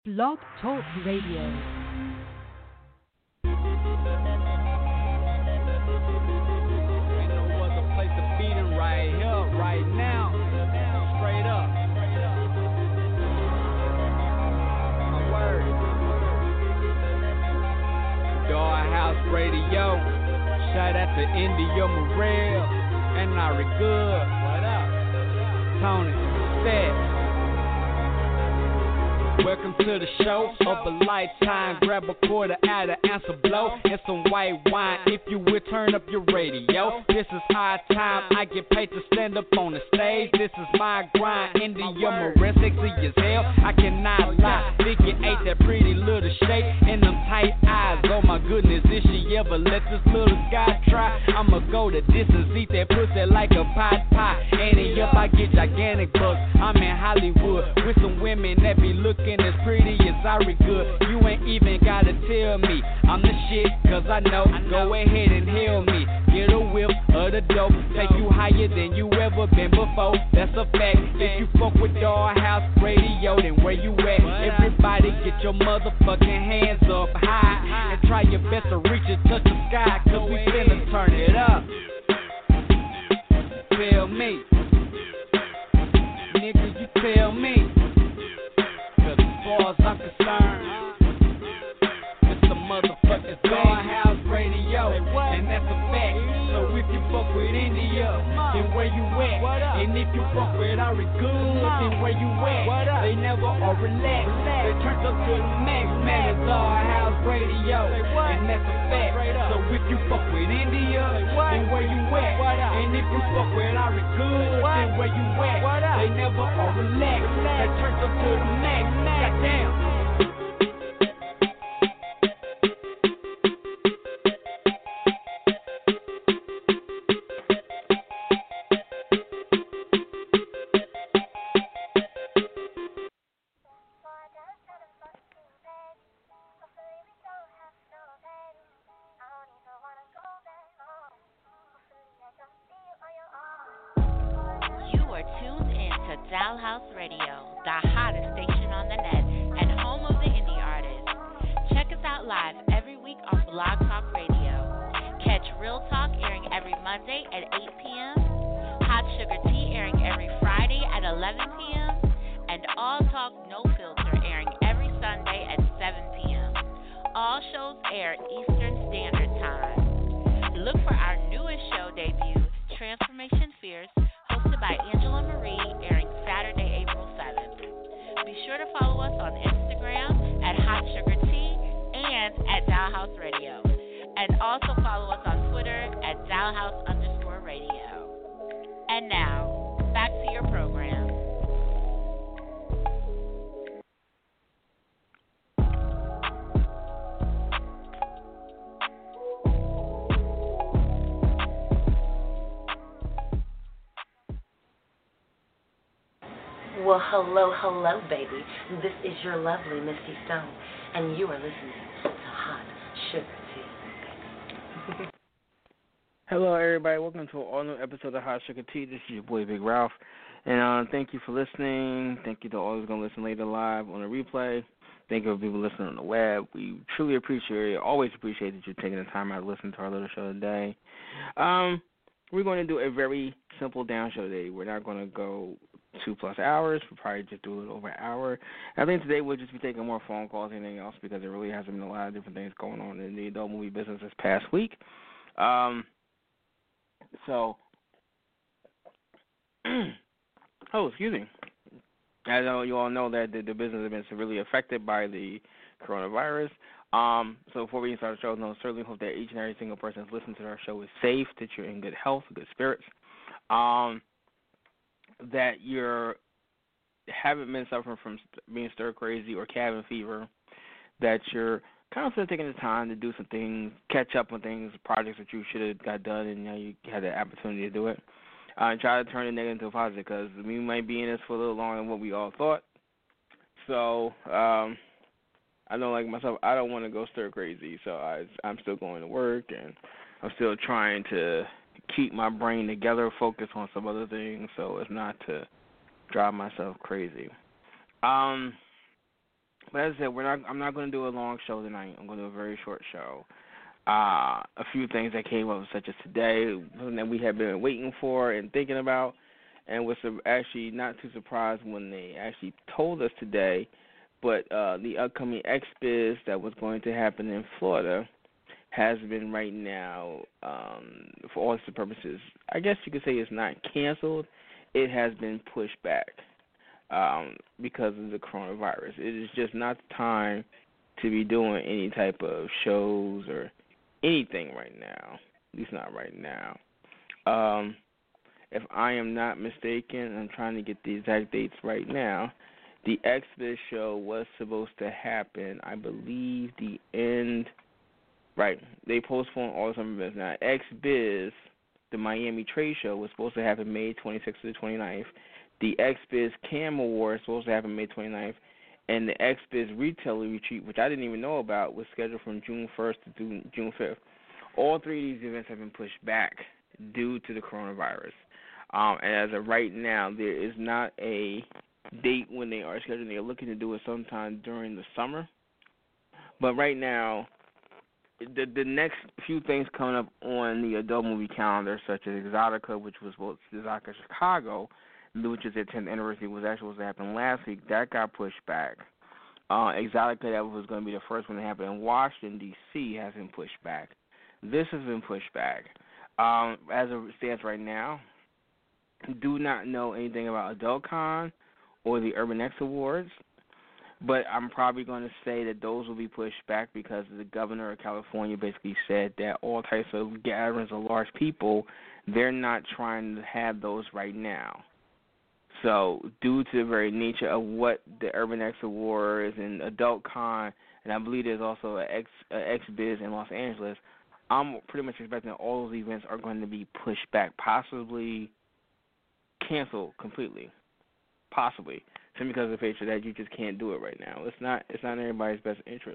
Blog Talk Radio. Radio. Shout out to India Morel and Nari Good. What up? Tony, Seth. Welcome to the show of a lifetime. Grab a quarter out of answer blow and some white wine. If you will, turn up your radio. This is high time. I get paid to stand up on the stage. This is my grind. India Morel, sexy as hell. I cannot lie. Vicky ate that pretty little shape and them tight eyes. Oh my goodness, if she ever let this little guy try, I'ma go the distance, eat that pussy like a pot pie. And up, I get gigantic bucks. I'm in Hollywood with some women that be looking as pretty as Ari Good. You ain't even gotta tell me I'm the shit, cause I know. Go ahead and hail me. Get a whiff of the dope. Take you higher than you ever been before. That's a fact. If you fuck with Dollhouse Radio, then where you at? Everybody get your motherfucking hands up high and try your best to reach and touch the sky, cause we finna turn it up. Tell me, nigga, you tell me. Cause as far as I'm concerned, it's the motherfucking Dollhouse Radio, and that's a fact. So if you fuck with India, then where you at? And if you fuck with Ari Good, then where you at? They never are relaxed. They turned up to the max, man. It's Dollhouse Radio, and that's a fact. So if you fuck with India, then where you at? And if you fuck with Ari Good, then where you at? They never are relaxed. They turned up to the max. Goddamn. Dollhouse Radio, the hottest station on the net and home of the indie artists. Check us out live every week on Blog Talk Radio. Catch Real Talk airing every Monday at 8 p.m., Hot Sugar Tea airing every Friday at 11 p.m., and All Talk No Filter airing every Sunday at 7 p.m. All shows air Eastern Standard Time. Look for our newest show debut, Transformation Fierce, hosted by Angela Marie, airing Saturday, April 7th. Be sure to follow us on Instagram at Hot Sugar Tea and at Dollhouse Radio. And also follow us on Twitter at Dollhouse_radio. And now, back to your program. Well, hello, baby. This is your lovely Misty Stone, and you are listening to Hot Sugar Tea. Hello, everybody. Welcome to an all-new episode of Hot Sugar Tea. This is your boy, Big Ralph. And thank you for listening. Thank you to all who's going to listen later live on the replay. Thank you for people listening on the web. We truly appreciate it. Always appreciate that you're taking the time out to listen to our little show today. We're going to do a very simple down show today. We're not going to go 2+ hours. We'll probably just do a little over an hour. I think today we'll just be taking more phone calls than anything else because there really hasn't been a lot of different things going on in the adult movie business this past week. Excuse me. As you all know that the business has been severely affected by the coronavirus. So before we start the show, I certainly hope that each and every single person that's listening to our show is safe, that you're in good health, good spirits, that you haven't been suffering from being stir crazy or cabin fever, that you're constantly taking the time to do some things, catch up on things, projects that you should have got done, and now you had the opportunity to do it. And try to turn the negative into a positive because we might be in this for a little longer than what we all thought. So I know, like myself, I don't want to go stir crazy, so I'm still going to work, and I'm still trying to keep my brain together, focus on some other things, so as not to drive myself crazy. But as I said, I'm not going to do a long show tonight. I'm going to do a very short show. A few things that came up, such as today, something that we have been waiting for and thinking about, and was actually not too surprised when they actually told us today. But the upcoming XBiz that was going to happen in Florida has been right now, for all intents and purposes, I guess you could say it's not canceled. It has been pushed back because of the coronavirus. It is just not the time to be doing any type of shows or anything right now, at least not right now. If I am not mistaken, I'm trying to get the exact dates right now. The XBiz show was supposed to happen, I believe, the end. Right, they postponed all the summer events. Now, XBiz, the Miami trade show, was supposed to happen May 26th to the 29th. The XBiz Cam Award is supposed to happen May 29th. And the XBiz Retailer Retreat, which I didn't even know about, was scheduled from June 1st to June 5th. All three of these events have been pushed back due to the coronavirus. And as of right now, there is not a date when they are scheduled. They're looking to do it sometime during the summer. But right now, the next few things coming up on the adult movie calendar, such as Exotica, which was Exotica Chicago, which is their 10th anniversary, was actually supposed to happen last week. That got pushed back. Exotica, that was going to be the first one to happen in Washington, D.C., has been pushed back. This has been pushed back. As it stands right now, do not know anything about AdultCon or the Urban X Awards, but I'm probably going to say that those will be pushed back because the governor of California basically said that all types of gatherings of large people, they're not trying to have those right now. So due to the very nature of what the Urban X Awards and AdultCon, and I believe there's also an XBiz in Los Angeles, I'm pretty much expecting all those events are going to be pushed back, possibly canceled completely, possibly, simply because of the nature that you just can't do it right now. It's not in everybody's best interest.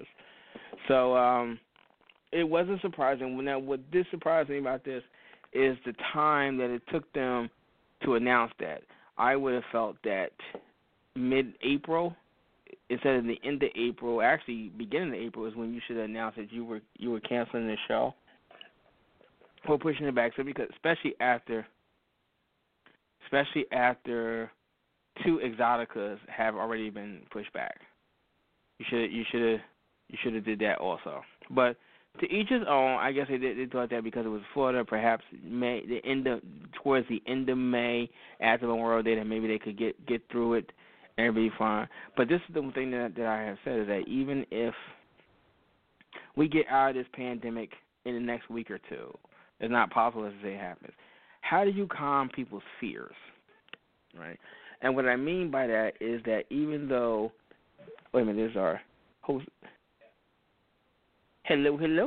So it wasn't surprising. Now, what did surprise me about this is the time that it took them to announce that. I would have felt that mid-April, instead of the end of April, actually beginning of April is when you should have announced that you were canceling the show or pushing it back. So because especially after two Exoticas have already been pushed back, you should have did that also. But to each his own. I guess they thought that because it was Florida, perhaps towards the end of May, after Memorial Day, that maybe they could get through it and be fine. But this is the thing that I have said is that even if we get out of this pandemic in the next week or two, it's not possible as it happens. How do you calm people's fears, right? And what I mean by that is that even though, wait a minute, there's our host. Hello. Hey,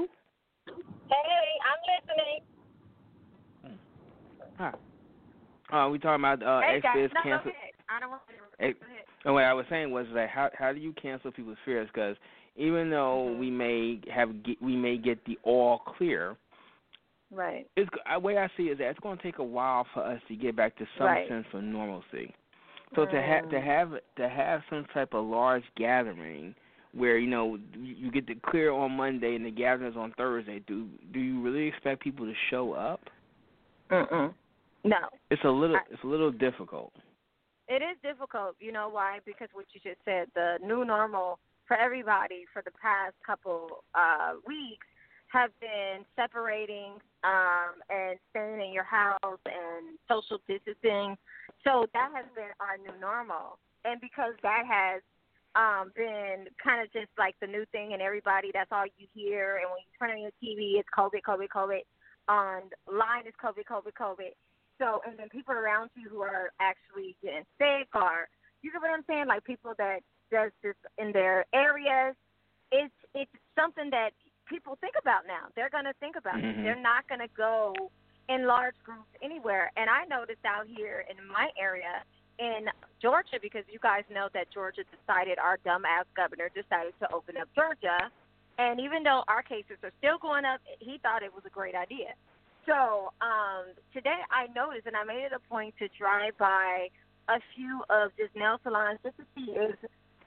I'm listening. Hi. We talking about XBiz cancel. I don't want to. And what I was saying was that how do you cancel people's fears? Because even though we may get the all clear, right? The way I see it is that it's going to take a while for us to get back to some sense of normalcy. So to have some type of large gathering where you get the clear on Monday and the gathering is on Thursday, do you really expect people to show up? No. It's a little difficult. It is difficult. You know why? Because what you just said, the new normal for everybody for the past couple weeks have been separating and staying in your house and social distancing. So that has been our new normal. And because that has been kind of just like the new thing and everybody, that's all you hear. And when you turn on your TV, it's COVID, COVID, COVID. Online is COVID, COVID, COVID. So, and then people around you who are actually getting sick or, you get what I'm saying? Like people that does this in their areas, it's something that people think about now. They're going to think about it. They're not going to go in large groups anywhere. And I noticed out here in my area in Georgia, because you guys know that Georgia decided, our dumbass governor decided to open up Georgia. And even though our cases are still going up, he thought it was a great idea. So today I noticed, and I made it a point to drive by a few of just nail salons just to see if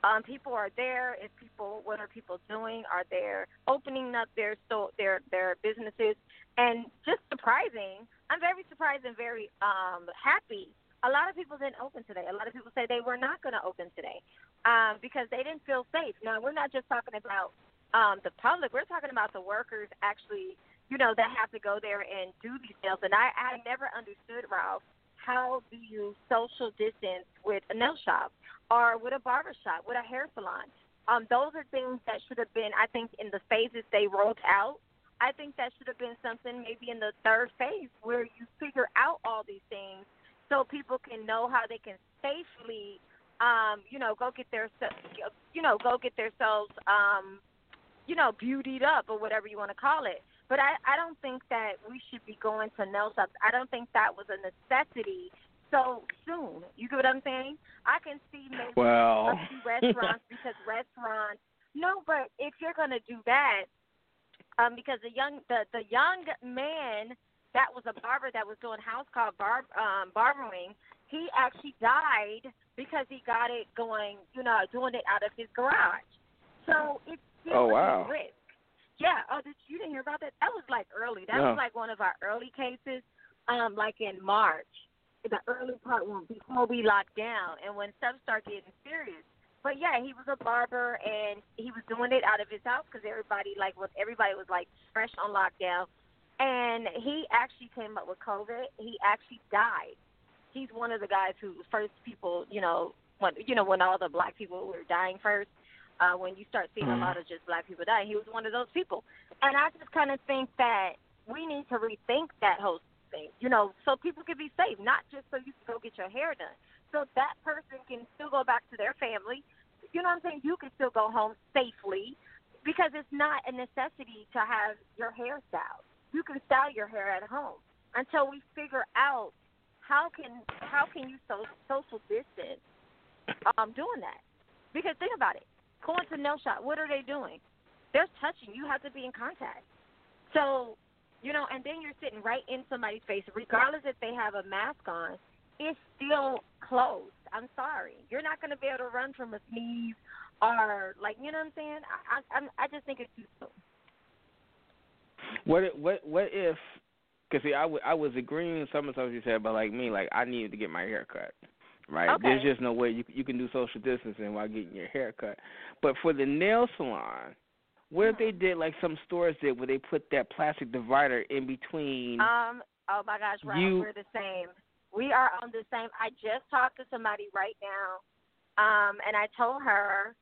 people are there? What are people doing? Are they opening up their businesses? And just surprising, I'm very surprised and very happy. A lot of people didn't open today. A lot of people say they were not going to open today because they didn't feel safe. Now, we're not just talking about the public. We're talking about the workers actually, that have to go there and do these sales. And I never understood, Ralph, how do you social distance with a nail shop or with a barber shop, with a hair salon? Those are things that should have been, I think, in the phases they rolled out. I think that should have been something maybe in the third phase where you figure out all these things so people can know how they can safely, go get themselves, beautied up or whatever you want to call it. But I don't think that we should be going to nail shops. I don't think that was a necessity so soon. You get what I'm saying? I can see maybe a few restaurants because restaurants. No, but if you're going to do that, because the young man that was a barber that was doing house call barbering, he actually died because he got it going, doing it out of his garage. So it's still a risk. Yeah. Oh, you didn't hear about that? That was like early. That was like one of our early cases, like in March, the early part one before we locked down, and when stuff started getting serious. But yeah, he was a barber and he was doing it out of his house because everybody was like fresh on lockdown, and he actually came up with COVID. He actually died. He's one of the guys who first people, when all the black people were dying first. When you start seeing a lot of just black people dying, he was one of those people. And I just kind of think that we need to rethink that whole thing, so people can be safe, not just so you can go get your hair done. So that person can still go back to their family. You know what I'm saying? You can still go home safely because it's not a necessity to have your hair styled. You can style your hair at home until we figure out how can you social distance doing that. Because think about it. Going to nail shop, what are they doing? They're touching. You have to be in contact. So, and then you're sitting right in somebody's face, regardless if they have a mask on, it's still closed. I'm sorry. You're not going to be able to run from a sneeze or, like, you know what I'm saying? I just think it's too soon. What if, because see, I was agreeing with some of the stuff you said, but like me, like I needed to get my hair cut. Right, okay. There's just no way you can do social distancing while getting your hair cut. But for the nail salon, what if they did like some stores did, where they put that plastic divider in between? Oh my gosh, Ryan, we're the same. We are on the same. I just talked to somebody right now, and I told her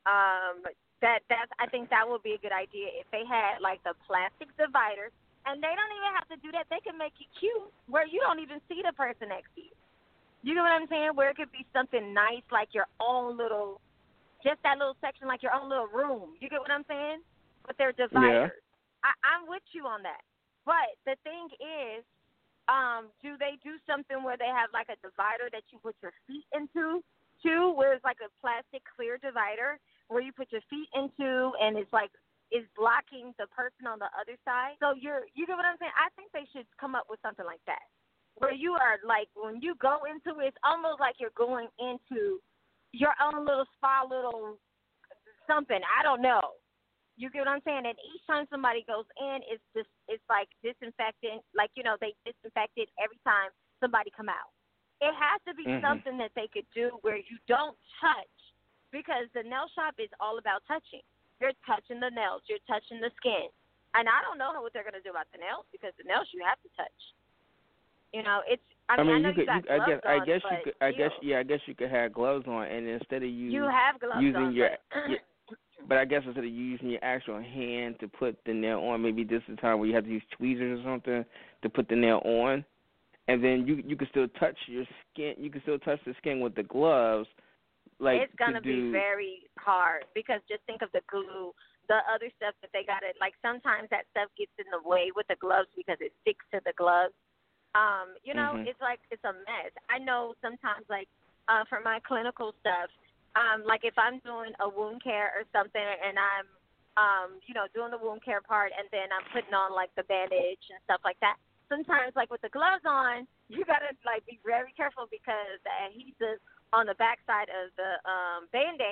that I think that would be a good idea if they had like the plastic divider, and they don't even have to do that. They can make it cute where you don't even see the person next to you. You know what I'm saying? Where it could be something nice, like your own little, just that little section, like your own little room. You get what I'm saying? But they're dividers. Yeah. I'm with you on that. But the thing is, do they do something where they have like a divider that you put your feet into, too, where it's like a plastic clear divider where you put your feet into, and it's like is blocking the person on the other side. So you get what I'm saying? I think they should come up with something like that, where you are like, when you go into it, it's almost like you're going into your own little spa, little something. I don't know. You get what I'm saying? And each time somebody goes in, it's like disinfectant. Like, they disinfect it every time somebody come out. It has to be something that they could do where you don't touch, because the nail shop is all about touching. You're touching the nails. You're touching the skin. And I don't know what they're going to do about the nails, because the nails you have to touch. It's. I know you got gloves on, I guess you could have gloves on, and instead of you have gloves using on, your, but I guess instead of using your actual hand to put the nail on, maybe this is the time where you have to use tweezers or something to put the nail on, and then you can still touch your skin. You can still touch the skin with the gloves. Like, it's gonna be very hard, because just think of the glue, the other stuff that they got. Like, sometimes that stuff gets in the way with the gloves because it sticks to the gloves. It's like, it's a mess. I know sometimes, like, for my clinical stuff, like if I'm doing a wound care or something, and I'm, doing the wound care part, and then I'm putting on like the bandage and stuff like that. Sometimes, like with the gloves on, you gotta like be very careful, because the adhesive on the backside of the Band-Aid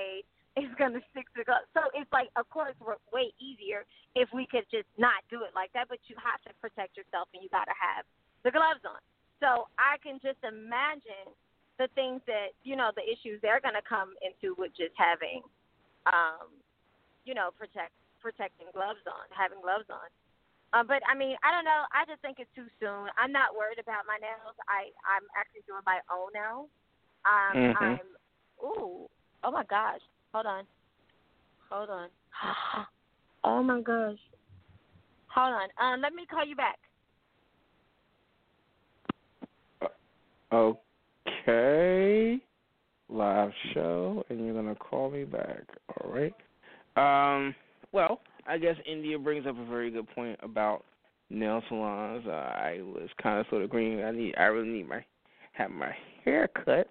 is going to stick to gloves. So it's like, of course, we're way easier if we could just not do it like that, but you have to protect yourself and you got to have the gloves on. So I can just imagine the things that, you know, the issues they're going to come into with just having, you know, protecting gloves on, having gloves on. But, I mean, I don't know. I just think it's too soon. I'm not worried about my nails. I'm actually doing my own nails. Oh, my gosh. Hold on. Oh, my gosh. Hold on. Let me call you back. Okay. Live show, and you're going to call me back. All right. Well, I guess India brings up a very good point about nail salons. I was kind of sort of agreeing. I really need have my hair cut.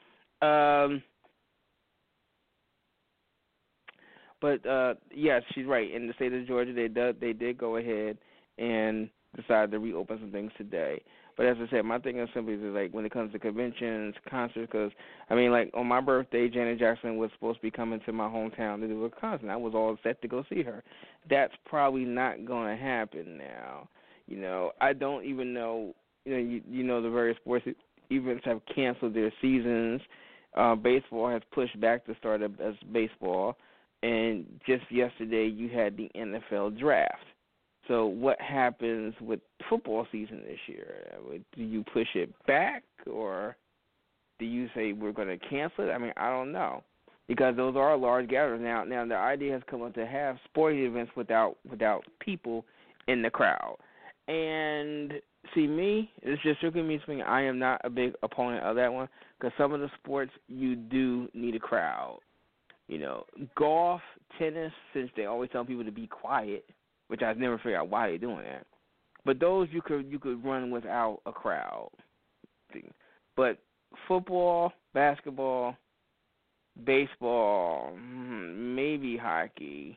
But yes, she's right. In the state of Georgia, they did go ahead and decide to reopen some things today. But as I said, my thing is simply like when it comes to conventions, concerts, because, I mean, like on my birthday, Janet Jackson was supposed to be coming to my hometown to do a concert. I was all set to go see her. That's probably not going to happen now. You know, I don't even know, you know, the various sports events have canceled their seasons. Baseball has pushed back the start of as baseball. And just yesterday you had the NFL draft. So what happens with football season this year? Do you push it back, or do you say we're going to cancel it? I mean, I don't know, because those are large gatherings. Now the idea has come up to have sporting events without people in the crowd. And see, me, it's just strictly me speaking. I am not a big opponent of that one, because some of the sports you do need a crowd. You know, golf, tennis, since they always tell people to be quiet, which I've never figured out why they're doing that. But those you could run without a crowd. But football, basketball, baseball, maybe hockey,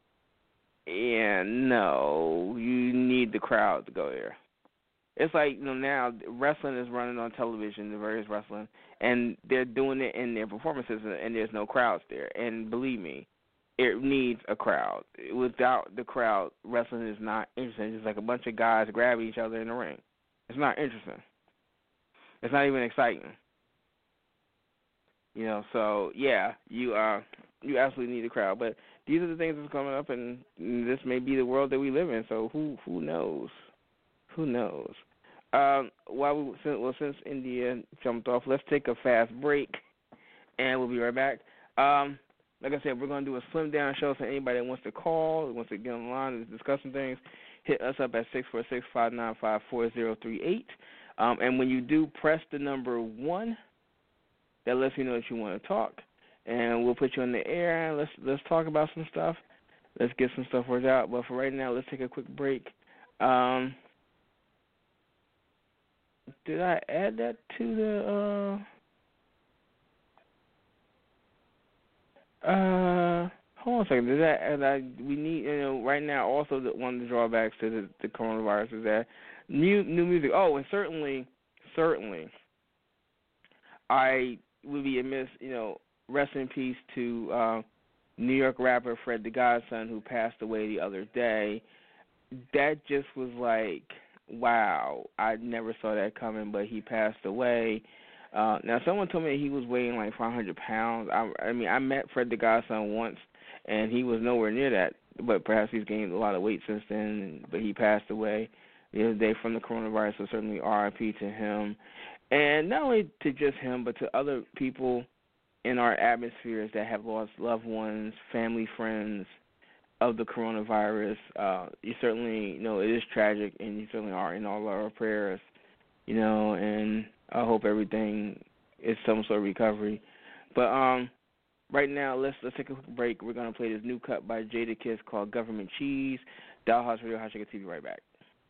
and no, you need the crowd to go there. It's like, you know, now wrestling is running on television, the various wrestling, and they're doing it in their performances, and there's no crowds there. And believe me, it needs a crowd. Without the crowd, wrestling is not interesting. It's like a bunch of guys grabbing each other in the ring. It's not interesting. It's not even exciting. You know, so yeah, you absolutely need a crowd. But these are the things that's coming up, and this may be the world that we live in. So who knows? Who knows? Since India jumped off, let's take a fast break, and we'll be right back. Like I said, we're going to do a slim down show, so anybody that wants to call, wants to get on the line and discuss some things, hit us up at 646-595-4038. And when you do, press the number 1. That lets me know that you want to talk, and we'll put you on the air, and let's talk about some stuff. Let's get some stuff worked out. But for right now, let's take a quick break. Did I add that to the hold on a second. We need, you know, right now also one of the drawbacks to the coronavirus is that new music. Oh, and certainly I would be amiss, you know, rest in peace to New York rapper Fred the Godson, who passed away the other day. That just was like, wow, I never saw that coming, but he passed away. Now, someone told me he was weighing like 500 pounds. I mean, I met Fred the Godson once, and he was nowhere near that, but perhaps he's gained a lot of weight since then, but he passed away the other day from the coronavirus, so certainly RIP to him. And not only to just him, but to other people in our atmospheres that have lost loved ones, family, friends of the coronavirus. You certainly, you know, it is tragic, and you certainly are in all our prayers, you know, and I hope everything is some sort of recovery. But right now, let's take a quick break. We're going to play this new cut by Jadakiss called Government Cheese. Dollhouse Radio, Hot Sugar TV, right back.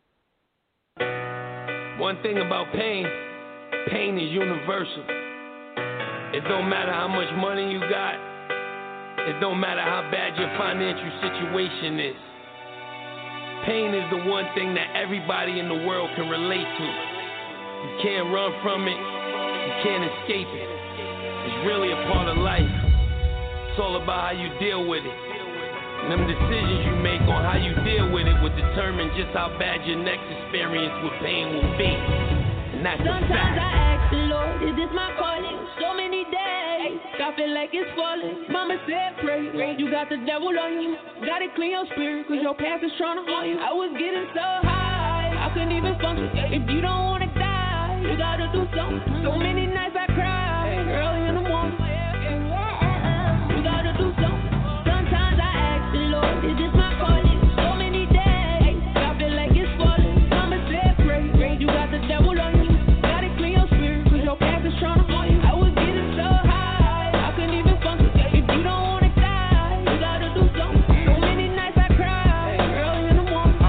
One thing about pain is universal. It don't matter how much money you got. It don't matter how bad your financial situation is. Pain is the one thing that everybody in the world can relate to. You can't run from it. You can't escape it. It's really a part of life. It's all about how you deal with it. And them decisions you make on how you deal with it will determine just how bad your next experience with pain will be. And that's a fact. Sometimes I ask the Lord, is this my calling? So many days, I feel like it's falling. Mama said pray, you got the devil on you. Gotta clean your spirit, cause your past is trying to harm you. I was getting so high, I couldn't even function. If you don't wanna die, you gotta do something. So many nights I cried, early in the morning. You gotta do something. Sometimes I ask the Lord, is this my calling? So many days, I feel like it's falling. Mama said pray, you got the devil on you. Gotta clean your spirit, cause your past is trying to harm you. I was getting so high, I couldn't even function. If you don't wanna die, you gotta do something. So many nights I cried, early in the morning.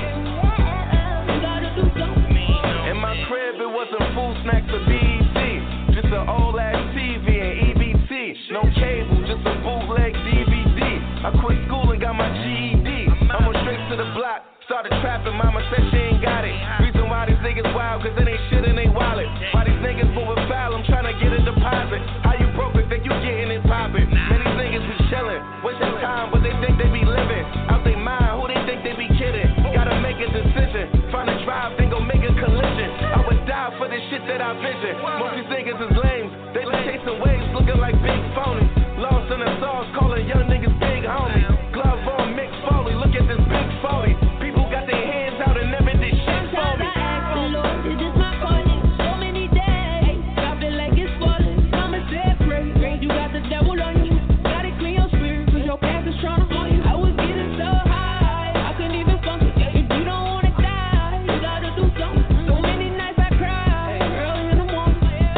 You gotta do something. In my crib, it wasn't food snacks or BET, just an old ass TV and EBT. No cable, just a bootleg DVD. I quit school and got my GED. I went straight to the block, started trapping. Mama said she ain't got it. Reason why these niggas wild, cause it ain't shit in they wallet. Why these niggas moving foul, I'm trying to get a deposit. How you broke it, think you getting it poppin'? Man, these niggas be chillin', wasting time, but they think they be living. Out they mind, who they think they be kidding? Gotta make a decision, find a drive, then go make a collision. I would die for this shit that I vision. Most these niggas is lame, they be chasing waves, looking like big phonies. Lost in the sauce, calling young niggas big homies. Glove on, Mick Foley, look at this big 40. People got their hands out and never did shit for me. Sometimes I ask the Lord, is this my calling? So many days, I feel like it's falling. Mama said pray, you got the devil on you. Gotta clean your spirit, cause your past is trying to harm you. I was getting so high, I couldn't even function. If you don't wanna die, you gotta do something. So many nights I cried, early in the morning.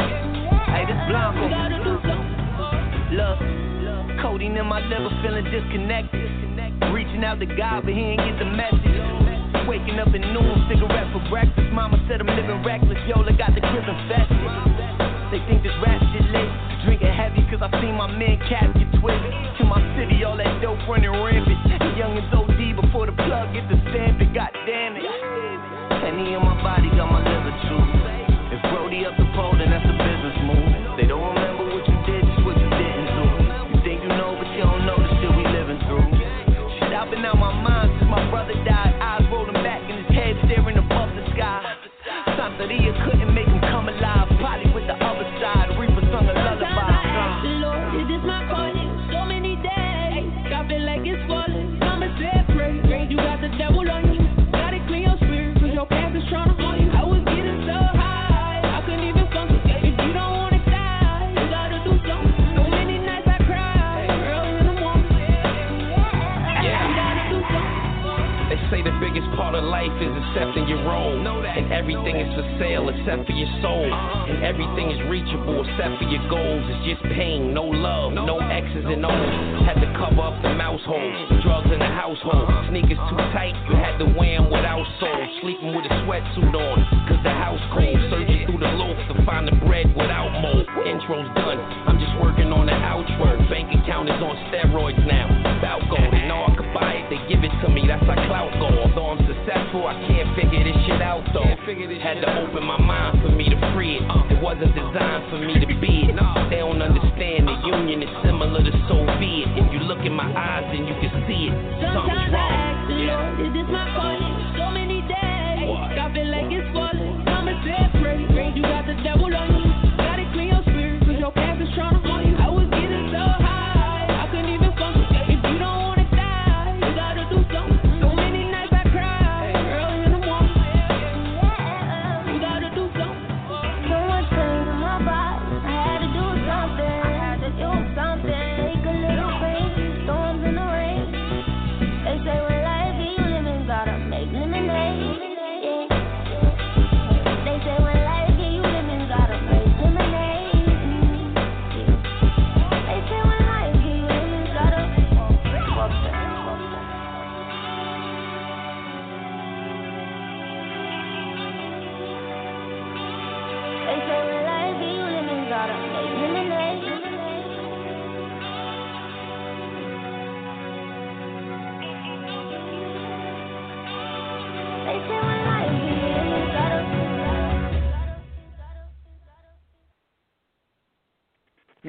Hey, this Blanco. You gotta do something. Look, codeine in my liver, feeling disconnected. Reaching out to God, but he ain't get the message. Waking up at noon, cigarette for breakfast. Mama said I'm living reckless, Yola got the crib infested. They think this rap shit lit. Drinking heavy, cause I seen my men cats get twisted. To my city, all that dope running rampant. The youngins OD before the plug get the stamping, god damn it. Henny in my body, got my liver too. If Brody up the pole, then that's a business move. They don't remember what you did, just what you didn't do. You think you know, but you don't know the shit we living through. Shit, I've been out my mind since my brother died. Eyes rolling back in his head, staring above the sky. Santeria couldn't make him come alive. Probably with the other side, Reaper sung a lullaby. Sometimes I ask the Lord, is this my calling? So many days, I feel like it's falling. Mama said pray, you got the devil on you. Gotta clean your spirit, cause your past is trying to harm you. I was getting so high, I couldn't even function. If you don't wanna die, you gotta do something. So many nights I cried, early in the morning. You gotta do something. They say the biggest part of life is accepting your role. And everything is for sale except for your soul. And everything is reachable except for your goals. It's just pain, no love, no X's and O's. Had to cover up the mouse holes, drugs in the household. Sneakers too tight, you had to wear them without soles. Sleeping with a sweatsuit on, cause the house cold. Searching through the loaf to find the bread without mold. Intro's done, I'm just working on the outro. Bank account is on steroids now. About gold, they know I could buy it, they give it to me, that's how clout go. Although I'm successful, I can't figure this shit out though. Had to open my mind for me to free it. It wasn't designed for me to be it. They don't understand the union is similar to Soviet. If you look in my eyes, then you can see it. Something's Sometimes I wrong. ask the Lord, is this my calling? So many days, I feel like it's falling. Mama said pray, you got the devil on you. Gotta clean your spirit, cause your past is trying to harm you. I was getting so high, I couldn't even function. If you don't wanna die, you gotta do something. So many nights I cried, early in the morning. You gotta do something. So much pain in my body, I had to do something. Take a little pain, storms in the rain.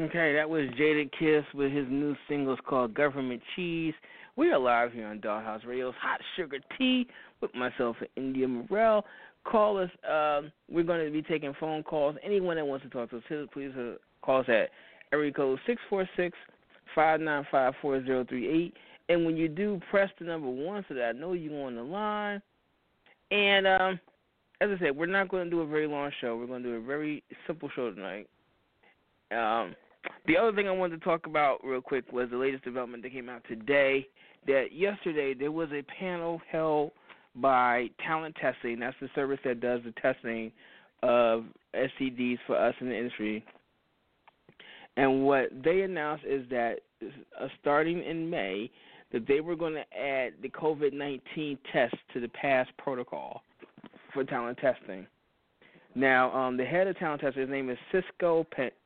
Okay, that was Jada Kiss with his new singles called Government Cheese. We are live here on Dollhouse Radio's Hot Sugar Tea with myself and India Morel. Call us. We're going to be taking phone calls. Anyone that wants to talk to us, please call us at area code 646-595-4038. And when you do, press the number 1 so that I know you're on the line. And as I said, we're not going to do a very long show. We're going to do a very simple show tonight. The other thing I wanted to talk about real quick was the latest development that came out today, that yesterday there was a panel held by Talent Testing. That's the service that does the testing of STDs for us in the industry. And what they announced is that starting in May, that they were going to add the COVID-19 test to the PASS protocol for talent testing. Now, the head of talent testing, his name is Cisco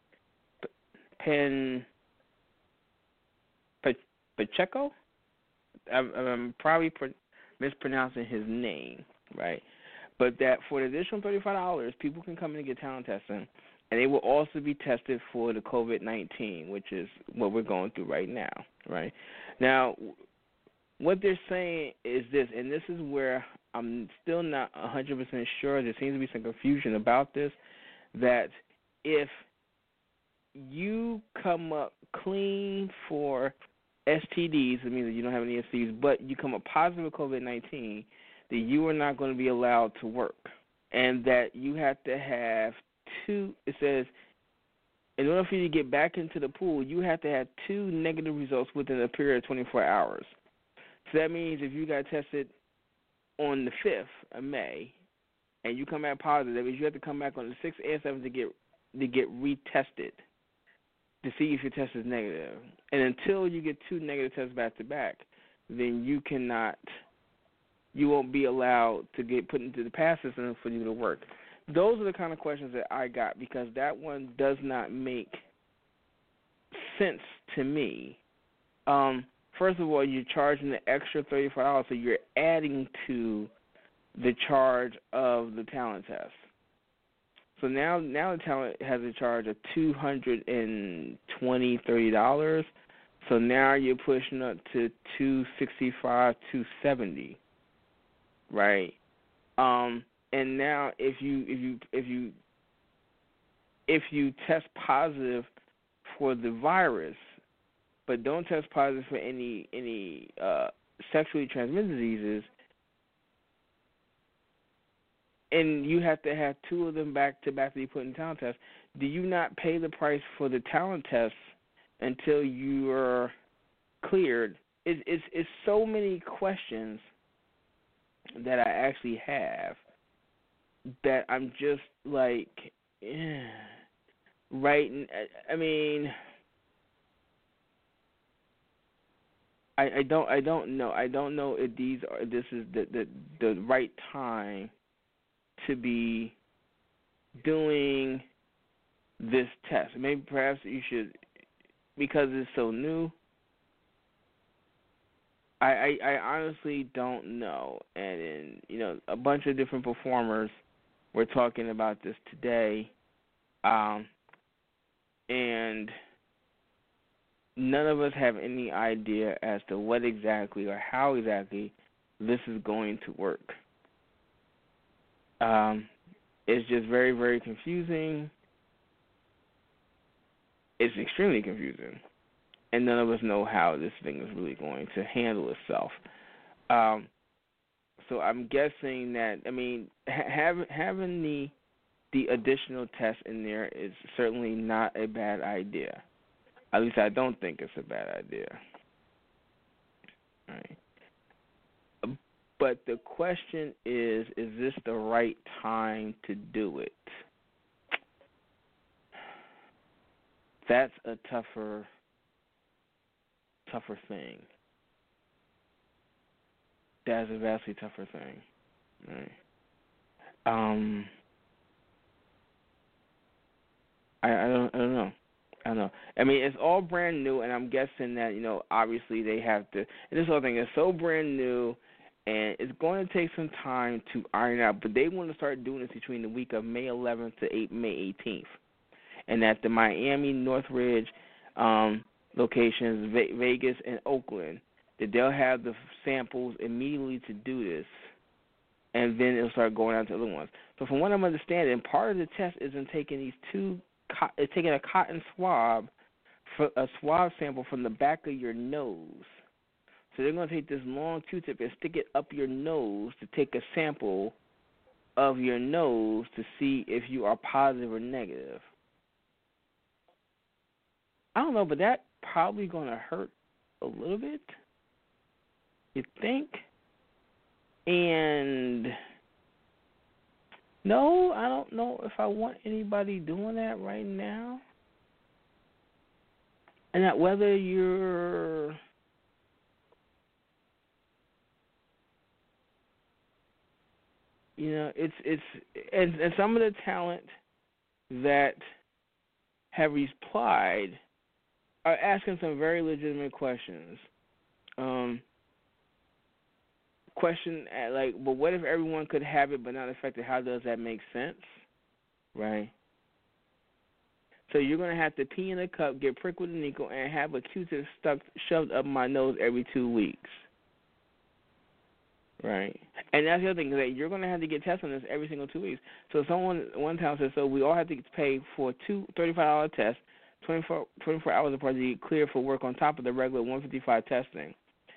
Pacheco. I'm probably mispronouncing his name, right? But that for the additional $35, people can come in and get talent testing, and they will also be tested for the COVID-19, which is what we're going through right now, right? Now, what they're saying is this, and this is where I'm still not 100% sure. There seems to be some confusion about this, that if you come up clean for STDs, it means that you don't have any STDs, but you come up positive with COVID-19, that you are not going to be allowed to work, and that you have to have it says, in order for you to get back into the pool, you have to have 2 negative results within a period of 24 hours. So that means if you got tested on the 5th of May and you come back positive, that means you have to come back on the 6th and 7th to get retested to see if your test is negative. And until you get 2 negative tests back to back, then you won't be allowed to get put into the PASS system for you to work. Those are the kind of questions that I got, because that one does not make sense to me. First of all, you're charging the extra $35, so you're adding to the charge of the talent test. So now the talent has a charge of $230. So now you're pushing up to $265, $270, right? And now if you test positive for the virus, but don't test positive for any sexually transmitted diseases, and you have to have 2 of them back to back to be put in talent test, do you not pay the price for the talent test until you are cleared? It's so many questions that I actually have that I'm just like, right? I mean, I don't know. I don't know if this is the right time to be doing this test. Maybe perhaps you should, because it's so new. I honestly don't know. And a bunch of different performers were talking about this today, and none of us have any idea as to what exactly or how exactly this is going to work. It's just very, very confusing. It's extremely confusing. And none of us know how this thing is really going to handle itself. So I'm guessing that, having the additional test in there is certainly not a bad idea. At least I don't think it's a bad idea. All right. But the question is this the right time to do it? That's a tougher thing. That's a vastly tougher thing. Right. I don't know. I don't know. It's all brand new, and I'm guessing that, obviously they have to. And this whole thing is so brand new, and it's going to take some time to iron out. But they want to start doing this between the week of May 11th to May 18th. and at the Miami, Northridge locations, Vegas, and Oakland, that they'll have the samples immediately to do this, and then it'll start going out to other ones. So from what I'm understanding, part of the test isn't taking it's taking a cotton swab, for a swab sample from the back of your nose. So they're going to take this long Q-tip and stick it up your nose to take a sample of your nose to see if you are positive or negative. I don't know, but that's probably going to hurt a little bit, you think? And no, I don't know if I want anybody doing that right now. And that whether you're it's and some of the talent that have replied are asking some very legitimate questions. Question like, but what if everyone could have it but not affected? How does that make sense? Right? So you're going to have to pee in a cup, get pricked with a needle, and have a Q-tip shoved up my nose every 2 weeks. Right? And that's the other thing, that you're going to have to get tested on this every single 2 weeks. So someone one time said, so we all have to pay for two $35 tests, 24 hours apart to get cleared for work on top of the regular $155 testing.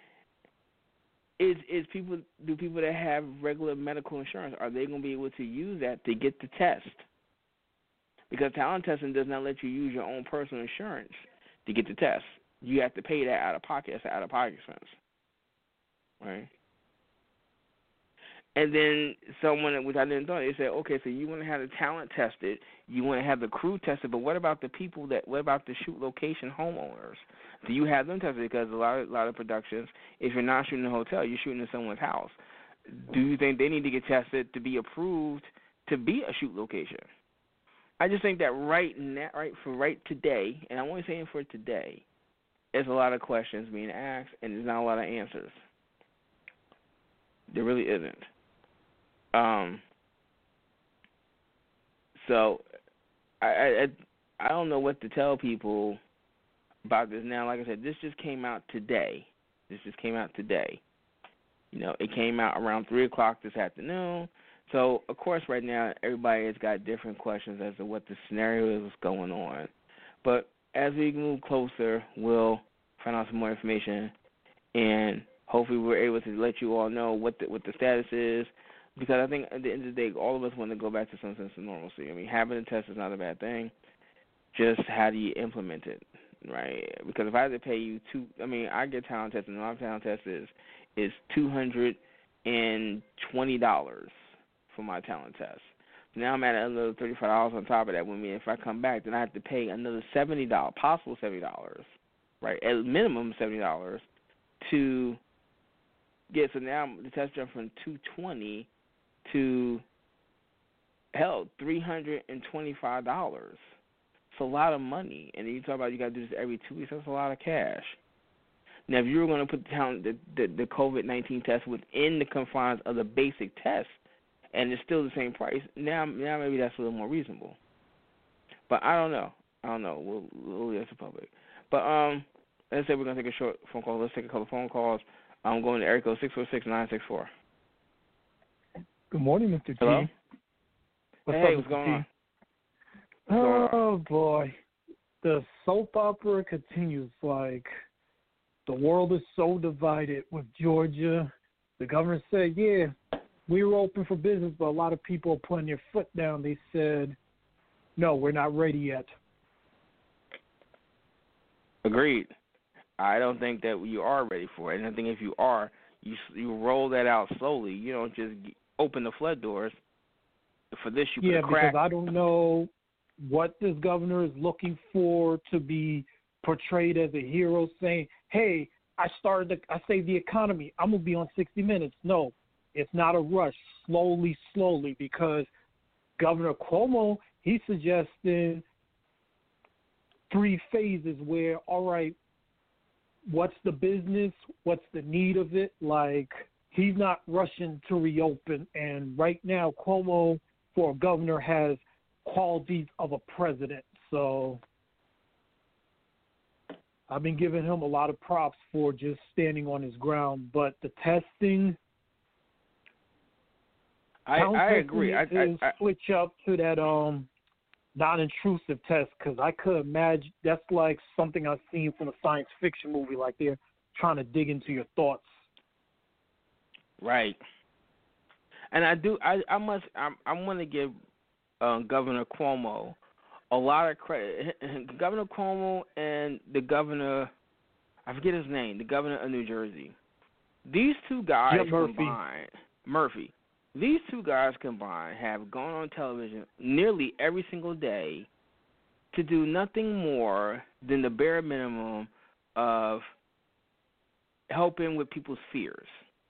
Do people that have regular medical insurance, are they going to be able to use that to get the test? Because talent testing does not let you use your own personal insurance to get the test. You have to pay that out of pocket. It's an out-of-pocket expense. Right? And then someone, which I didn't know, they said, okay, so you want to have the talent tested, you want to have the crew tested, but what about the people what about the shoot location homeowners? Do you have them tested? Because a lot of productions, if you're not shooting in a hotel, you're shooting in someone's house. Do you think they need to get tested to be approved to be a shoot location? I just think that right today, and I'm only saying for today, there's a lot of questions being asked, and there's not a lot of answers. There really isn't. So I don't know what to tell people about this now. Like I said, this just came out today. You know, it came out around 3 o'clock this afternoon. So, of course, right now, everybody has got different questions as to what the scenario is going on. But as we move closer, we'll find out some more information, and hopefully we're able to let you all know what the status is, because I think at the end of the day, all of us want to go back to some sense of normalcy. I mean, having a test is not a bad thing. Just how do you implement it, right? Because if I had to pay you I get talent tested, and my talent test is $220 for my talent test. So now I'm at another $35 on top of that. When if I come back, then I have to pay another $70, possible $70, right? At minimum $70 to get. So now the test jumped from $220 to $325. It's a lot of money, and then you talk about you got to do this every 2 weeks. That's a lot of cash. Now, if you were going to put the COVID-19 test within the confines of the basic test, and it's still the same price, now maybe that's a little more reasonable. But I don't know. We'll leave it to the public. But let's say we're going to take a short phone call. Let's take a couple of phone calls. I'm going to area code 646-964. Good morning, Mr. T. Hello? What's going on? Oh, boy. The soap opera continues. Like, the world is so divided with Georgia. The governor said, yeah, we were open for business, but a lot of people are putting their foot down. They said, no, we're not ready yet. Agreed. I don't think that you are ready for it. And I think if you are, you roll that out slowly. You don't just open the flood doors. For this, you put a crack. Yeah, because I don't know what this governor is looking for to be portrayed as a hero, saying, hey, I saved the economy. I'm going to be on 60 Minutes. No, it's not a rush. Slowly, because Governor Cuomo, he's suggesting 3 phases where, all right, what's the business? What's the need of it? Like, he's not rushing to reopen. And right now, Cuomo, for a governor, has qualities of a president. So I've been giving him a lot of props for just standing on his ground. But the testing, I agree. I switch up to that non-intrusive test, because I could imagine that's like something I've seen from a science fiction movie, like they're trying to dig into your thoughts. Right. And I want to give Governor Cuomo a lot of credit. Governor Cuomo and the governor, I forget his name, the governor of New Jersey. These two guys combined, Murphy. These two guys combined have gone on television nearly every single day to do nothing more than the bare minimum of helping with people's fears.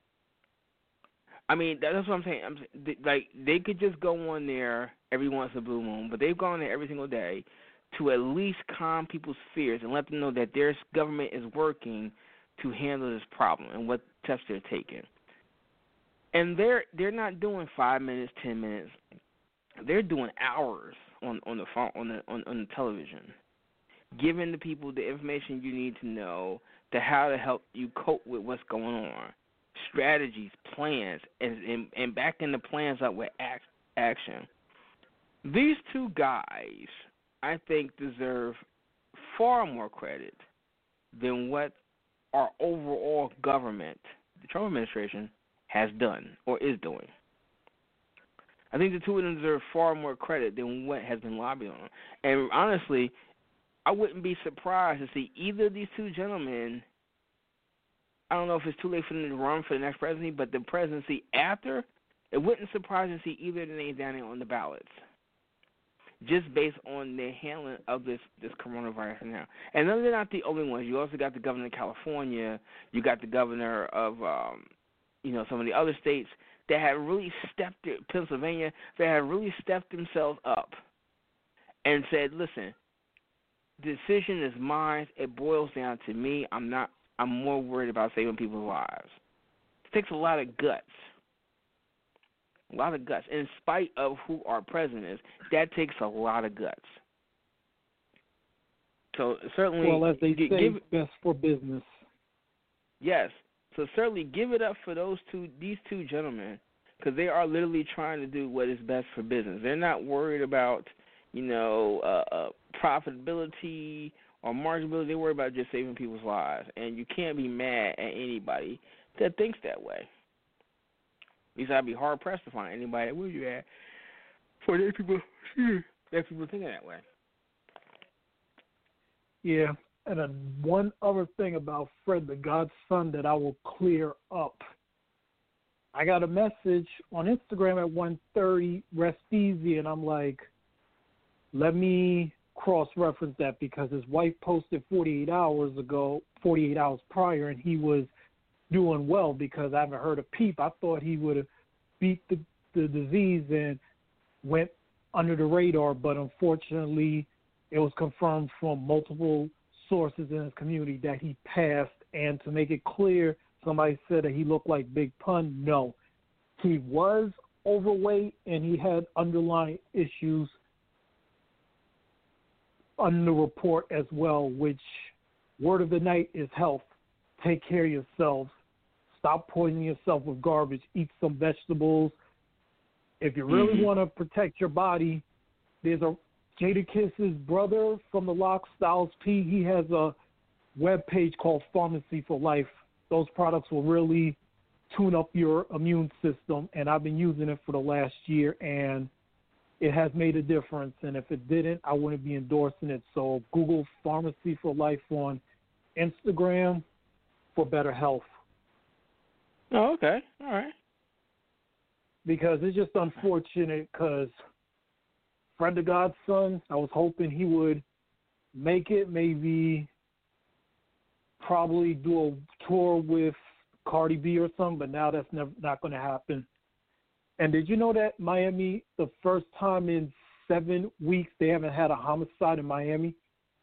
I mean, that's what I'm saying. Like, they could just go on there every once in a blue moon, but they've gone there every single day to at least calm people's fears and let them know that their government is working to handle this problem and what steps they're taking. And they're not doing 5 minutes, 10 minutes. They're doing hours on the phone, on the television, giving the people the information you need to know to how to help you cope with what's going on, strategies, plans, and backing the plans up with action. These two guys, I think, deserve far more credit than what our overall government, the Trump administration, has done or is doing. I think the two of them deserve far more credit than what has been lobbied on. And honestly, I wouldn't be surprised to see either of these two gentlemen. I don't know if it's too late for them to run for the next presidency, but the presidency after, it wouldn't surprise me to see either of them names down there on the ballots, just based on their handling of this coronavirus now. And they're not the only ones. You also got the governor of California. You got the governor of some of the other states that have really Pennsylvania, that have really stepped themselves up and said, listen, the decision is mine. It boils down to me. I'm more worried about saving people's lives. It takes a lot of guts. A lot of guts. In spite of who our president is, that takes a lot of guts. So certainly, well, as they say, best for business. Yes. So certainly give it up for these two gentlemen, because they are literally trying to do what is best for business. They're not worried about, profitability or marginability. They worry about just saving people's lives. And you can't be mad at anybody that thinks that way. At least I'd be hard pressed to find anybody that would do that for that people thinking that way. Yeah. And one other thing about Fred the Godson that I will clear up. I got a message on Instagram at 1:30, rest easy, and I'm like, let me cross-reference that, because his wife posted 48 hours prior, and he was doing well, because I haven't heard a peep. I thought he would have beat the disease and went under the radar, but unfortunately it was confirmed from multiple sources in his community that he passed. And to make it clear, somebody said that he looked like Big Pun. No, he was overweight and he had underlying issues on the report as well, which word of the night is health. Take care of yourselves. Stop poisoning yourself with garbage. Eat some vegetables. If you really want to protect your body, there's Jadakiss's brother from the Lock, Styles P. He has a web page called Pharmacy for Life. Those products will really tune up your immune system, and I've been using it for the last year, and it has made a difference. And if it didn't, I wouldn't be endorsing it. So Google Pharmacy for Life on Instagram for better health. Oh, okay. All right. Because it's just unfortunate, because Fred the Godson, I was hoping he would make it, maybe probably do a tour with Cardi B or something, but now that's not going to happen. And did you know that Miami, the first time in 7 weeks, they haven't had a homicide in Miami?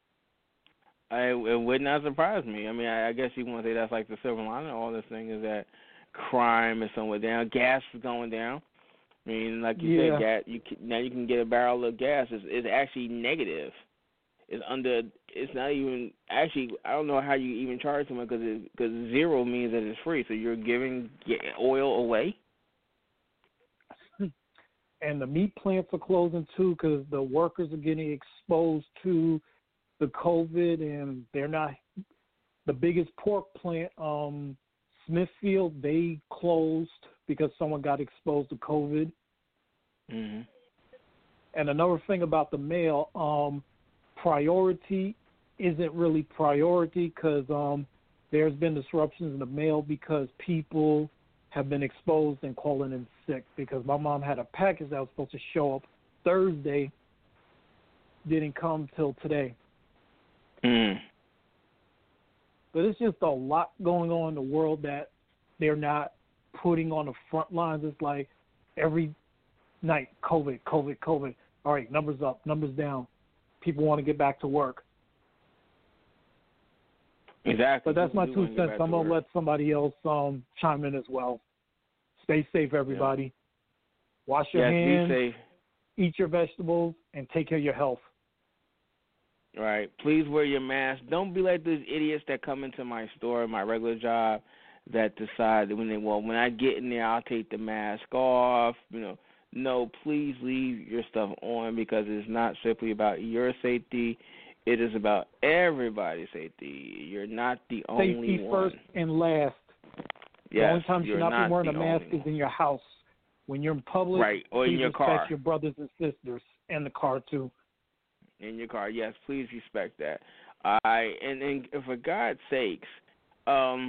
It would not surprise me. I mean, I guess you want to say that's like the silver lining of all this thing, is that crime is somewhere down. Gas is going down. I mean, like you said, now you can get a barrel of gas. It's actually negative is under. It's not even actually. I don't know how you even charge someone because zero means that it's free. So you're giving oil away. And the meat plants are closing too because the workers are getting exposed to the COVID, and they're not. The biggest pork plant, Smithfield, they closed because someone got exposed to COVID. Mm-hmm. And another thing about the mail, priority isn't really priority because there's been disruptions in the mail because people have been exposed and calling in sick. Because my mom had a package that was supposed to show up Thursday, didn't come till today. Mm. But it's just a lot going on in the world that they're not putting on the front lines. It's like every night, COVID. All right, numbers up, numbers down. People want to get back to work. Exactly. But that's my 2 cents. I'm going to let somebody else chime in as well. Stay safe, everybody. Yeah. Wash your hands. Be safe. Eat your vegetables, and take care of your health. Right. Please wear your mask. Don't be like those idiots that come into my store, my regular job, that decide that when I get in there, I'll take the mask off. No, please leave your stuff on because it's not simply about your safety. It is about everybody's safety. You're not the only one. Safety first and last. Yes, the only time you should not be wearing a mask is one. in your house. When you're in public, right, or in your respect car. your brothers and sisters, and the car too. In your car, yes, please respect that. And for God's sakes, a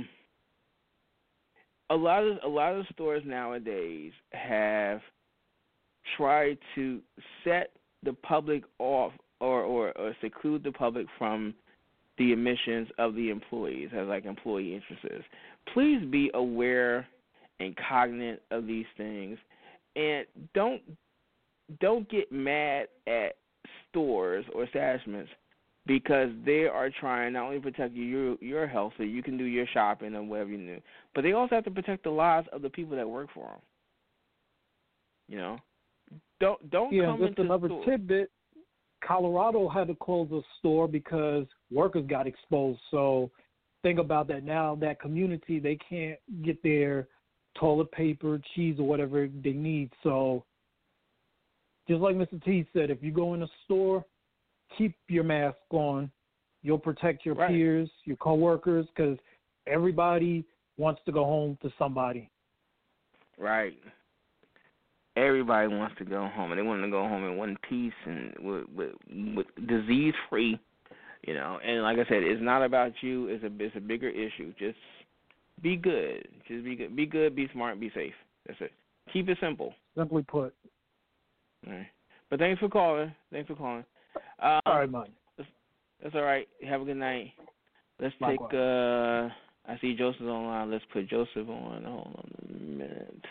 lot of stores nowadays have tried to set the public off or seclude the public from the emissions of the employees as like employee interests. Please be aware and cognizant of these things, and don't get mad at stores or establishments because they are trying not only to protect your health so you can do your shopping and whatever you do, but they also have to protect the lives of the people that work for them. Don't come just into another store. tidbit. Colorado had to close a store because workers got exposed. So think about that now. That community, they can't get their toilet paper, cheese, or whatever they need. So just like Mr. T said, if you go in a store, keep your mask on. You'll protect your peers, your coworkers, because everybody wants to go home to somebody. Right. Everybody wants to go home, and they want to go home in one piece and with disease-free, And like I said, it's not about you. It's a bigger issue. Just be good. Just be good. Be good. Be smart. Be safe. That's it. Keep it simple. Simply put. All right. But thanks for calling. All right, man. That's all right. Have a good night. Let's Likewise. take. I see Joseph online. Let's put Joseph on. Hold on a minute.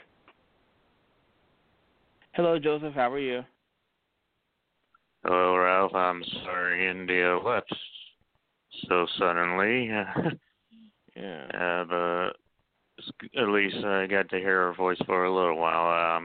Hello, Joseph. How are you? Hello, Ralph. I'm sorry India left so suddenly. Yeah. But at least I got to hear her voice for a little while.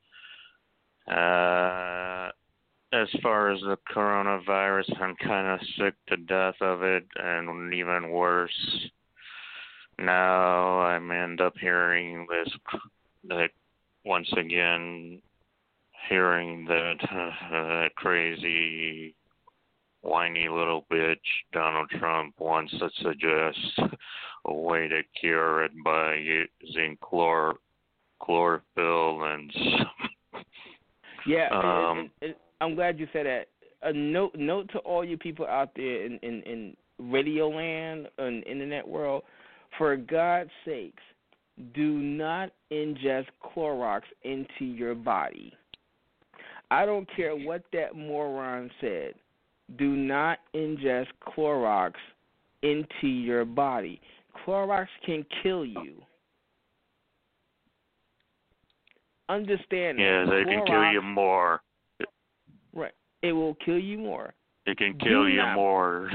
As far as the coronavirus, I'm kind of sick to death of it, and even worse, now I'm end up hearing this, that once again, hearing that crazy, whiny little bitch Donald Trump wants to suggest a way to cure it by using chlorophyll and. Yeah, I'm glad you said that. A note to all you people out there in radio land and internet world, for God's sakes, do not ingest Clorox into your body. I don't care what that moron said. Do not ingest Clorox into your body. Clorox can kill you. Understand yeah, that. They can kill you more. Right. It will kill you more. It can kill you more.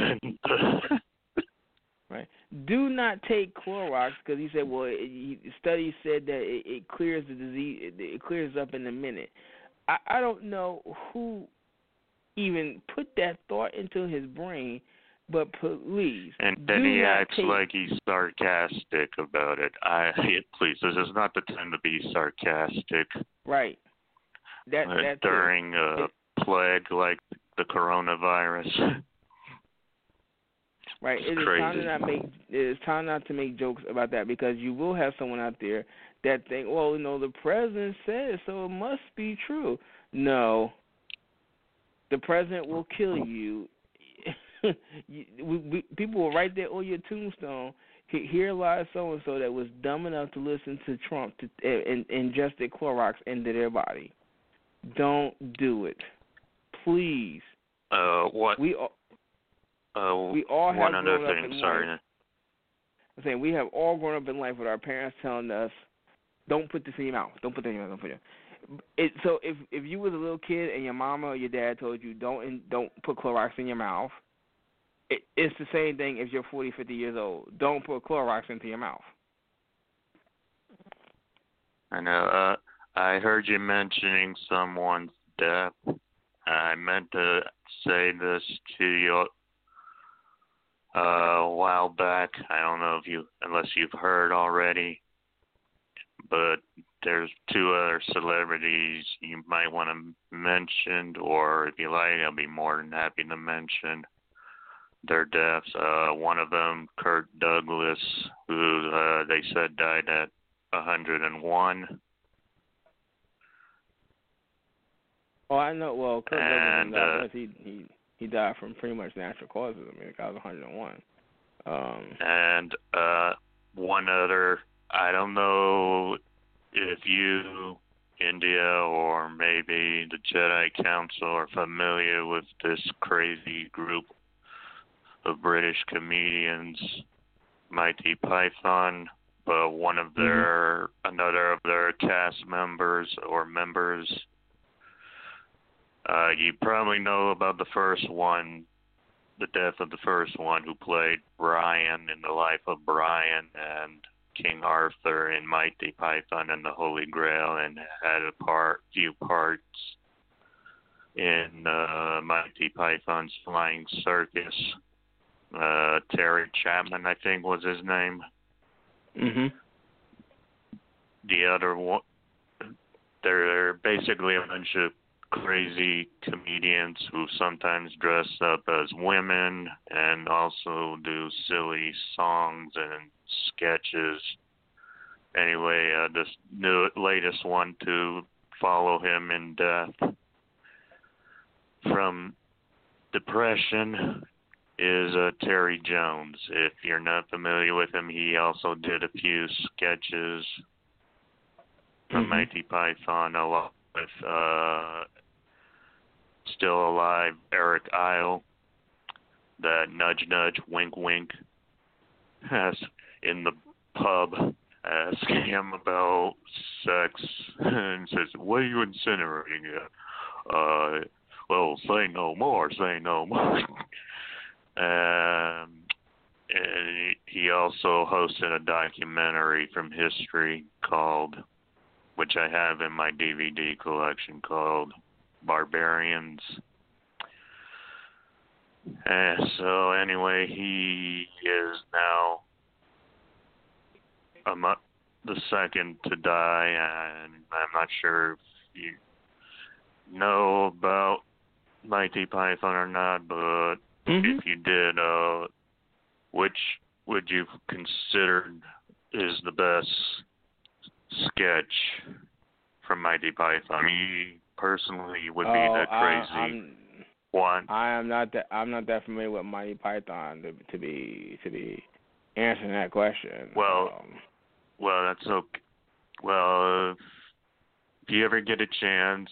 Right. Do not take Clorox because he said, studies said that it clears the disease. It clears up in a minute. I don't know who even put that thought into his brain. But please, and then do he not acts take, like he's sarcastic about it. Please, this is not the time to be sarcastic. Right. That's during a plague like the coronavirus. Right. It is time not to make jokes about that, because you will have someone out there that think, well, the president said so, it must be true. No. The president will kill you. People will write that on your tombstone. Here lies so and so that was dumb enough to listen to Trump and ingested Clorox into their body. Don't do it, please. What? We all have one other grown up thing. in Sorry. life. I'm saying we have all grown up in life with our parents telling us, "Don't put this in your mouth. Don't put that in your mouth. Don't put it." So if you was a little kid and your mama or your dad told you don't put Clorox in your mouth, it's the same thing if you're 40, 50 years old. Don't put Clorox into your mouth. I know. I heard you mentioning someone's death. I meant to say this to you a while back. I don't know unless you've heard already, but there's two other celebrities you might want to mention, or if you like, I'll be more than happy to mention their deaths. One of them, Kirk Douglas, who they said died at 101. Oh, I know. Well, Kirk Douglas, he died from pretty much natural causes. I mean, the guy was 101. And one other, I don't know if you, India, or maybe the Jedi Council are familiar with this crazy group of British comedians, Mighty Python, but another of their cast members, you probably know about the first one, the death of the first one, who played Brian in The Life of Brian and King Arthur in Mighty Python and the Holy Grail, and had few parts in Mighty Python's Flying Circus. Terry Chapman, I think, was his name. Mhm. The other one, they're basically a bunch of crazy comedians who sometimes dress up as women and also do silly songs and sketches. Anyway, this latest one to follow him in death from depression is Terry Jones. If you're not familiar with him, he also did a few sketches from Mighty Python, along with still alive Eric Idle, that nudge nudge wink wink has in the pub, asking him about sex and says, "What are you incinerating?" Well, say no more, say no more. And he also hosted a documentary from history which I have in my DVD collection, called Barbarians. So anyway, he is now the second to die, and I'm not sure if you know about Mighty Python or not, but if you did, which would you consider is the best sketch from Mighty Python? Me personally would be the crazy one. I'm not that familiar with Mighty Python to be answering that question. Well, that's okay. Well, if you ever get a chance,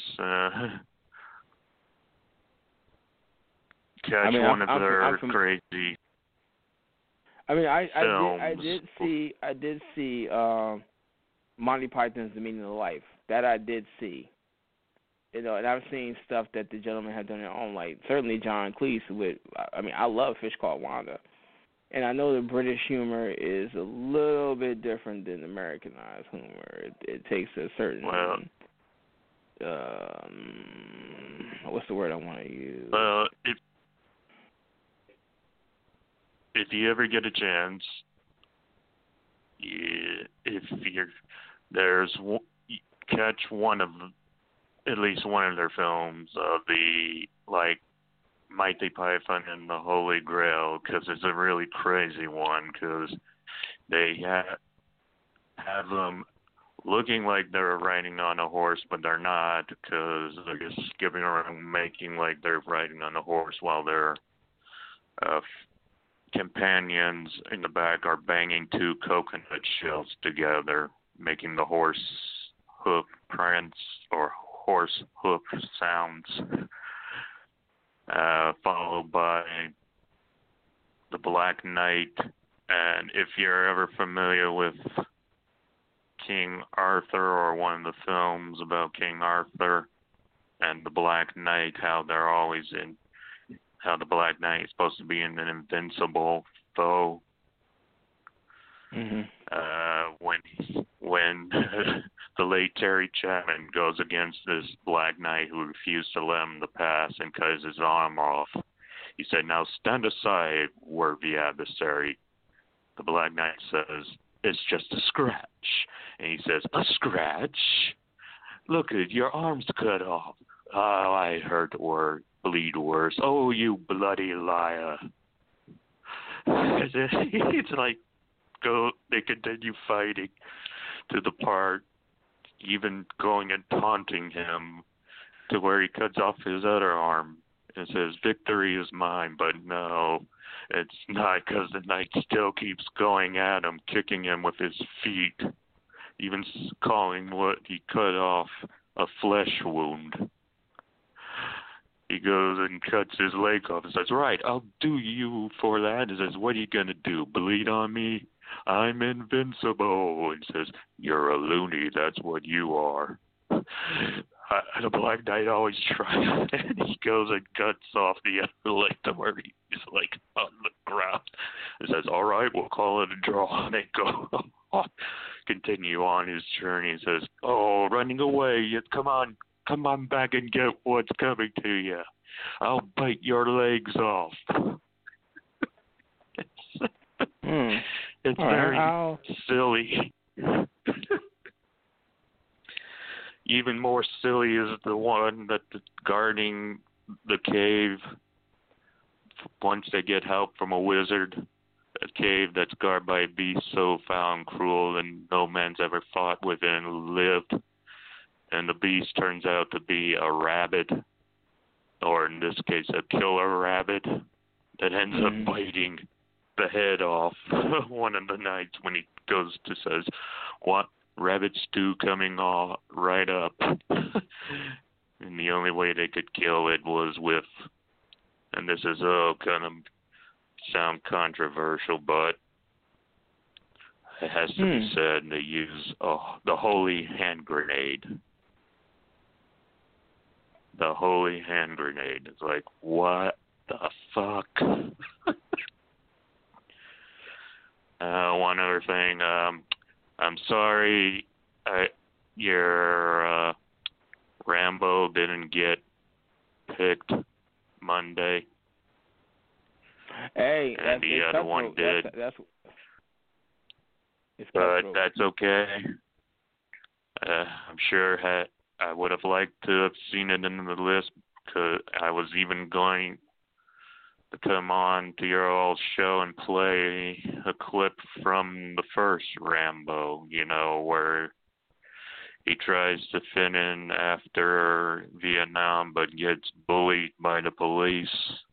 catch one of their crazy. I mean, I films. did see Monty Python's The Meaning of Life. That I did see. And I've seen stuff that the gentlemen have done their own, like certainly John Cleese I love Fish Called Wanda. And I know the British humor is a little bit different than Americanized humor. It takes a certain what's the word I want to use? If you ever get a chance, catch at least one of their films, the Mighty Python and the Holy Grail, because it's a really crazy one, because they have them looking like they're riding on a horse, but they're not, because they're just skipping around making like they're riding on a horse while their companions in the back are banging two coconut shells together, making the horse hoof prints or horse hoof sounds, followed by The Black Knight. And if you're ever familiar with King Arthur or one of the films about King Arthur and the Black Knight, how the Black Knight is supposed to be an invincible foe. Mm-hmm. When the late Terry Chapman goes against this Black Knight who refused to let him to pass and cuts his arm off, he said, "Now stand aside, worthy adversary." The Black Knight says, "It's just a scratch." And he says, "A scratch? Look at your arm's cut off." "Oh, I heard or bleed worse." "Oh, you bloody liar." It's like, they continue fighting to the part, even going and taunting him to where he cuts off his other arm and says, "Victory is mine." But no, it's not, because the knight still keeps going at him, kicking him with his feet, even calling what he cut off a flesh wound. He goes and cuts his leg off and says, "Right, I'll do you for that." He says, "What are you going to do, bleed on me? I'm invincible." And says, "You're a loony, that's what you are." The Black Knight always tries, and he goes and cuts off the other leg to where he's like on the ground. He says, "All right, we'll call it a draw." And they go continue on his journey. He says, "Oh, running away, come on back and get what's coming to you. I'll bite your legs off." It's very silly. Even more silly is the one that guarding the cave, once they get help from a wizard, a cave that's guarded by a beast so foul and cruel and no man's ever fought within lived. And the beast turns out to be a rabbit, or in this case a killer rabbit, that ends up biting the head off one of the knights when he goes to says, "What? Rabbit stew coming all right up." And the only way they could kill it was with, and this is kind of sound controversial, but it has to be said, they use the holy hand grenade. The holy hand grenade. It's like, what the fuck? One other thing, I'm sorry your Rambo didn't get picked Monday. Hey, and the other one did. But that's okay. I'm sure I would have liked to have seen it in the list, because I was even going to come on to your old show and play a clip from the first Rambo, where he tries to fit in after Vietnam but gets bullied by the police.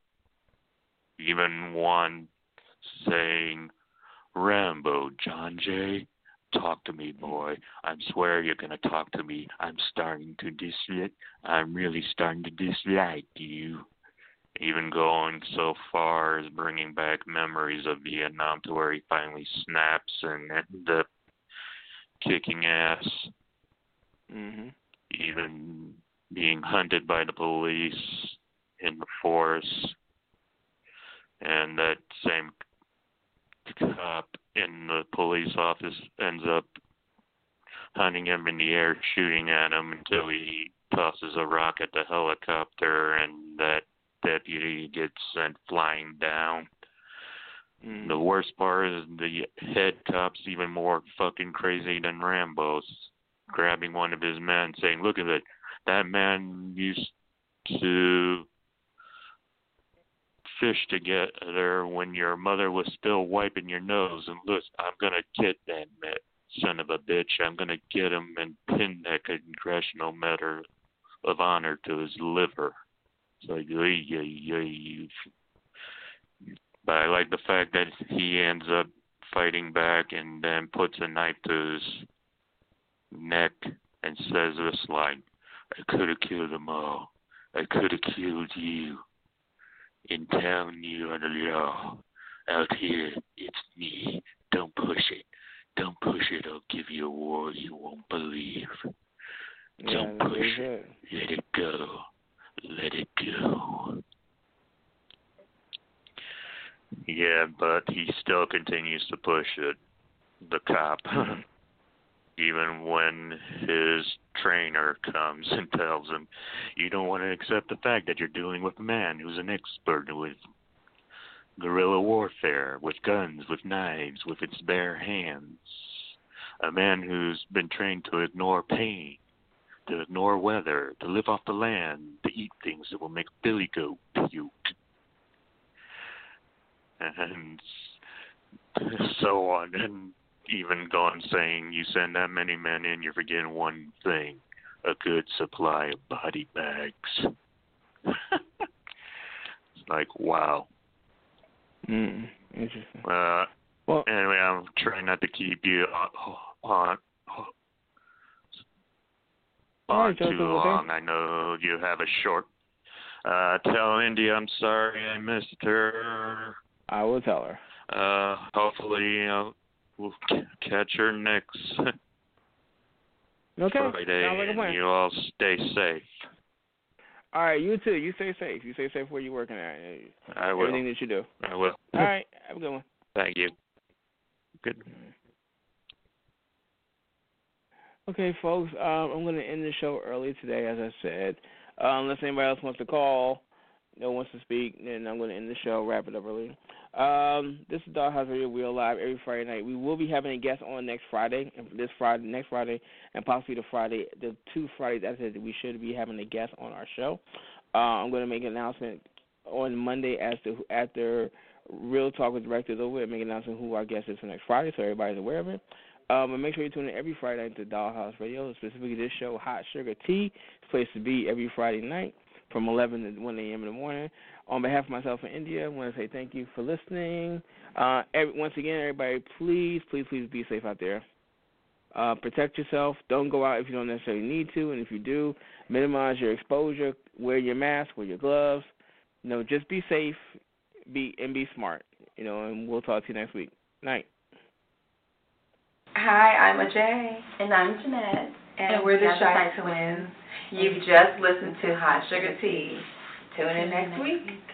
Even one saying, "Rambo, John Jay, talk to me, boy. I swear you're going to talk to me. I'm really starting to dislike you." Even going so far as bringing back memories of Vietnam to where he finally snaps and ends up kicking ass. Mm-hmm. Even being hunted by the police in the forest. And that same cop in the police office ends up hunting him in the air, shooting at him until he tosses a rock at the helicopter, and that deputy gets sent flying down. The worst part is the head cop's even more fucking crazy than Rambo's, grabbing one of his men, saying, "Look at it. That man used to fish together when your mother was still wiping your nose. And look, I'm going to get that son of a bitch. I'm going to get him and pin that Congressional Medal of Honor to his liver." It's like, but I like the fact that he ends up fighting back and then puts a knife to his neck and says this line, "I could have killed them all. I could have killed you. In town, you are the law. Out here, it's me. Don't push it. Don't push it. I'll give you a war you won't believe. Don't push it. Let it go. Let it go." Yeah, but he still continues to push it, the cop, even when his trainer comes and tells him, "You don't want to accept the fact that you're dealing with a man who's an expert with guerrilla warfare, with guns, with knives, with its bare hands. A man who's been trained to ignore pain, to ignore weather, to live off the land, to eat things that will make Billy go puke." And so on, and even gone saying, "You send that many men in, you're forgetting one thing, a good supply of body bags." It's like, wow. Interesting. Well, anyway, I'm trying not to keep you on too long. I know you have a short. Tell India I'm sorry I missed her. I will tell her. Hopefully, we'll catch her next Friday, and you all stay safe. All right, you too. You stay safe. You stay safe where you're working at. I will. Everything that you do. I will. All right, have a good one. Thank you. Good. Okay, folks, I'm going to end the show early today, as I said. Unless anybody else wants to call, no one wants to speak, then I'm going to end the show, wrap it up early. This is Dollhouse Radio. We're live every Friday night. We will be having a guest on next Friday, next Friday, and possibly the 2 Fridays after that we should be having a guest on our show. I'm going to make an announcement on Monday after Real Talk with Directors over and make an announcement who our guest is for next Friday, so everybody's aware of it. And make sure you tune in every Friday night to Dollhouse Radio, specifically this show, Hot Sugar Tea. It's a place to be every Friday night from 11 to 1 a.m. in the morning. On behalf of myself and India, I want to say thank you for listening. Once again, everybody, please be safe out there. Protect yourself. Don't go out if you don't necessarily need to, and if you do, minimize your exposure. Wear your mask, wear your gloves. Just be safe, be smart. And we'll talk to you next week. Night. Hi, I'm Ajay. And I'm Jeanette. And we're the Shy Twins. You've just listened to Hot Sugar Tea. Tune in next week.